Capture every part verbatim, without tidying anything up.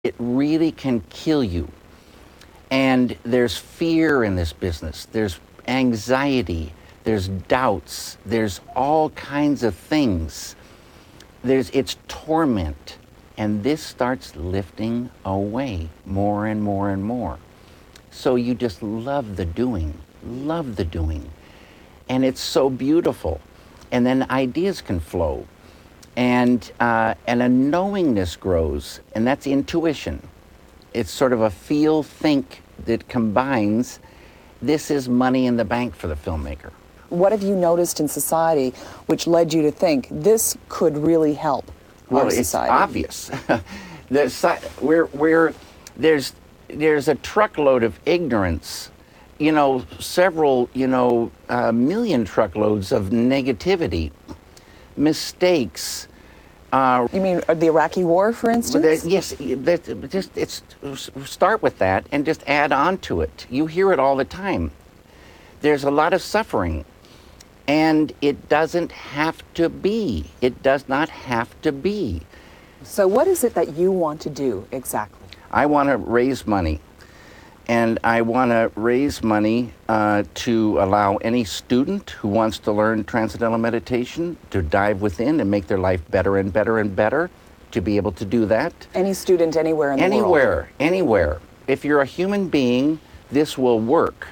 It really can kill you. And there's fear in this business. There's anxiety. There's doubts. There's all kinds of things. There's, it's torment. And this starts lifting away more and more and more. So you just love the doing, love the doing. And it's so beautiful. And then ideas can flow. And, uh, and a knowingness grows, and that's intuition. It's sort of a feel-think that combines. This is money in the bank for the filmmaker. What have you noticed in society which led you to think this could really help well, our society? Well, it's obvious. there's, we're, we're, there's, there's a truckload of ignorance, you know, several, you know, uh, million truckloads of negativity, mistakes. Uh, you mean the Iraqi war, for instance? That, yes, that, just it's start with that and just add on to it. You hear it all the time. There's a lot of suffering, and it doesn't have to be. It does not have to be. So what is it that you want to do exactly? I want to raise money. And I want to raise money uh, to allow any student who wants to learn Transcendental Meditation to dive within and make their life better and better and better, to be able to do that. Any student anywhere in the anywhere, world? Anywhere, anywhere. If you're a human being, this will work.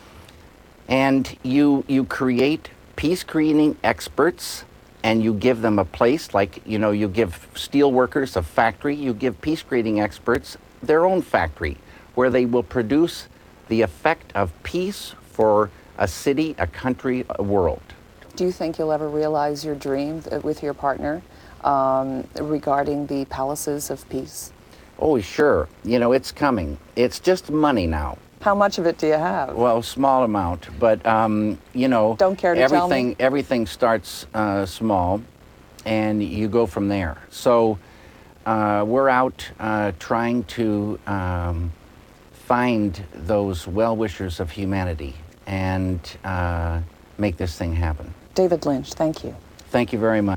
And you, you create peace-creating experts, and you give them a place, like, you know, you give steel workers a factory, you give peace-creating experts their own factory, where they will produce the effect of peace for a city, a country, a world. Do you think you'll ever realize your dream with your partner um, regarding the palaces of peace? Oh, sure. You know, it's coming. It's just money now. How much of it do you have? Well, small amount, but um, you know, don't care to everything, tell me? Everything starts uh, small, and you go from there. So uh, we're out uh, trying to um, find those well-wishers of humanity and uh, make this thing happen. David Lynch, thank you. Thank you very much.